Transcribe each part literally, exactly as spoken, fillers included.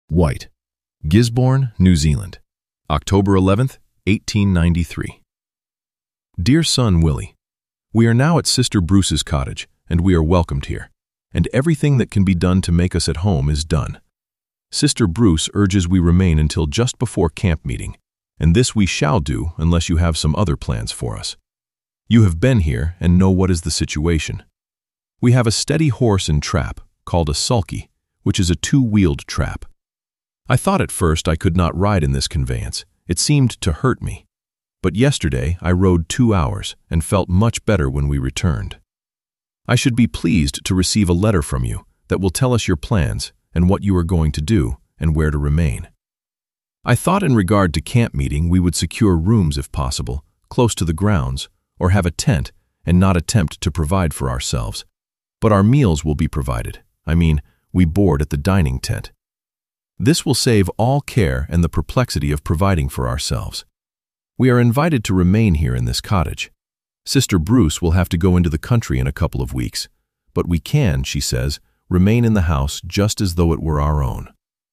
White, Gisborne, New Zealand, October eleventh, eighteen ninety-three. Dear son Willie, we are now at Sister Bruce's cottage, and we are welcomed here, and everything that can be done to make us at home is done. Sister Bruce urges we remain until just before camp meeting, and this we shall do unless you have some other plans for us. You have been here and know what is the situation. We have a steady horse and trap, called a sulky, which is a two-wheeled trap. I thought at first I could not ride in this conveyance. It seemed to hurt me. But yesterday I rode two hours and felt much better when we returned. I should be pleased to receive a letter from you that will tell us your plans and what you are going to do and where to remain. I thought in regard to camp meeting we would secure rooms if possible, close to the grounds, or have a tent and not attempt to provide for ourselves. But our meals will be provided. I mean, we board at the dining tent. This will save all care and the perplexity of providing for ourselves. We are invited to remain here in this cottage. Sister Bruce will have to go into the country in a couple of weeks, but we can, she says, remain in the house just as though it were our own.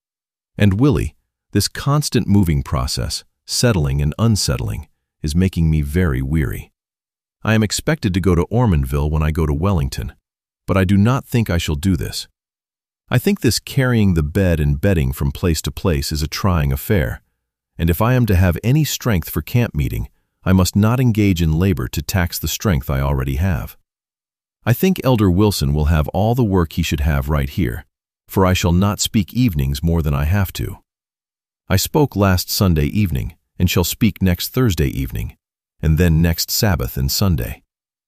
And Willie, this constant moving process, settling and unsettling, is making me very weary. I am expected to go to Ormondville when I go to Wellington, but I do not think I shall do this. I think this carrying the bed and bedding from place to place is a trying affair, and if I am to have any strength for camp meeting, I must not engage in labor to tax the strength I already have. I think Elder Wilson will have all the work he should have right here, for I shall not speak evenings more than I have to. I spoke last Sunday evening, and shall speak next Thursday evening, and then next Sabbath and Sunday.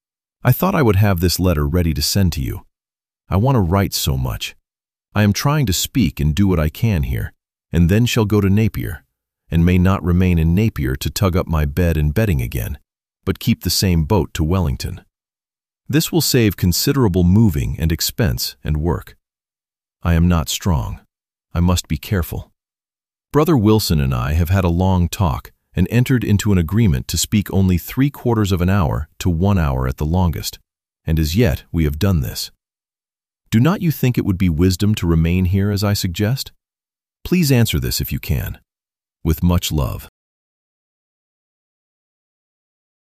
I thought I would have this letter ready to send to you. I want to write so much. I am trying to speak and do what I can here, and then shall go to Napier, and may not remain in Napier to tug up my bed and bedding again, but keep the same boat to Wellington. This will save considerable moving and expense and work. I am not strong. I must be careful. Brother Wilson and I have had a long talk and entered into an agreement to speak only three quarters of an hour to one hour at the longest, and as yet we have done this. Do not you think it would be wisdom to remain here as I suggest? Please answer this if you can. With much love.